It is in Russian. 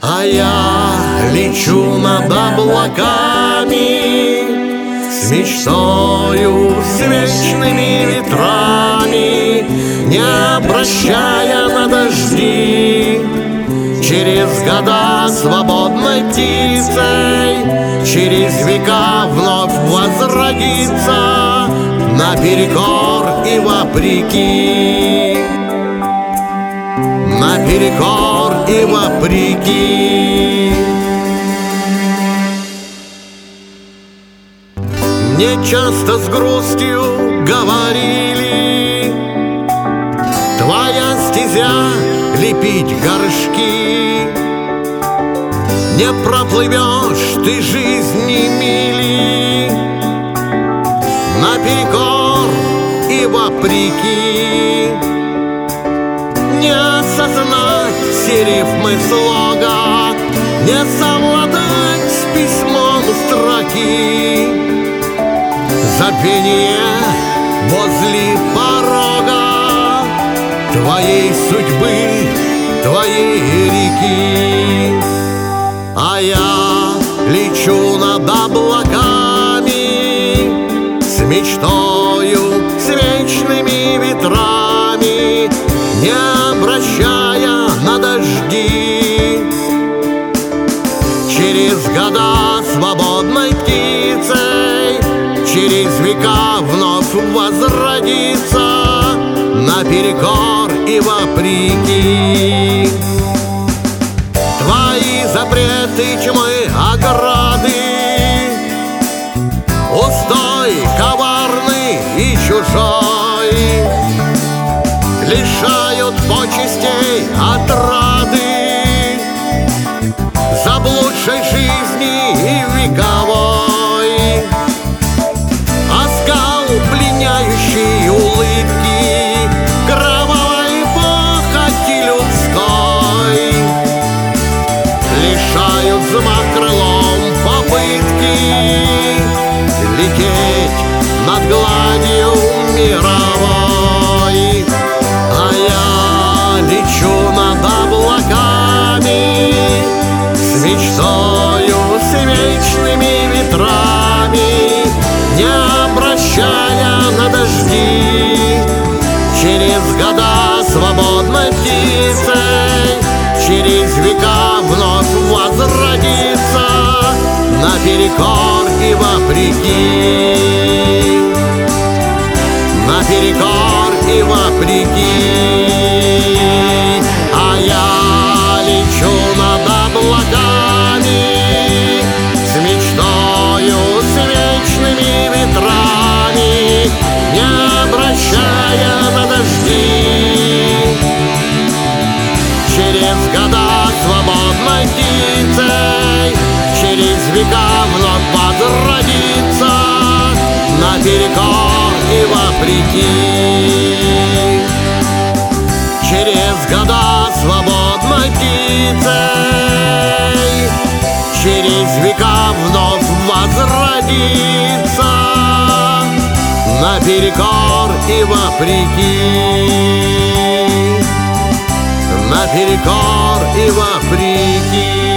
А я лечу над облаками с мечтою, с вечными ветрами, не обращая на дожди. Через года свободной птицей, через века вновь возродиться, наперекор и вопреки, наперекор и вопреки. Мне часто с грустью говорили: твоя стезя — лепить горшки, не проплывешь ты жизни мили, наперекор и вопреки. Не осознать все рифмы слога, не совладать с письмом строки. Забвение возле порога твоей судьбы, твоей реки. А я лечу над облаками с мечтою, с вечными ветрами, не обращая на дожди. Через года свободной птицей, через века вновь возродиться, наперекор и вопреки. Твои запреты, тьмы, ограды, устой коварный и чужой, лишают почестей отрады, заблудшей жизни и вековой. Оскал пленяющий улыбки, кровавой похоти людской, лишают взмах крылом попытки лететь над гладью мировой. А я лечу над облаками с мечтою, с вечными ветрами, не обращая на дожди. Через года свободной птицей, через века вновь возродиться, наперекор и вопреки, наперекор и вопреки. А я лечу над облаками с мечтою, с вечными ветрами, не обращая на дожди. Через года свободной птицей, через века вновь возродиться, наперекор и вопреки. Через года свободной птицей, через века вновь возродиться, наперекор и вопреки, наперекор и вопреки.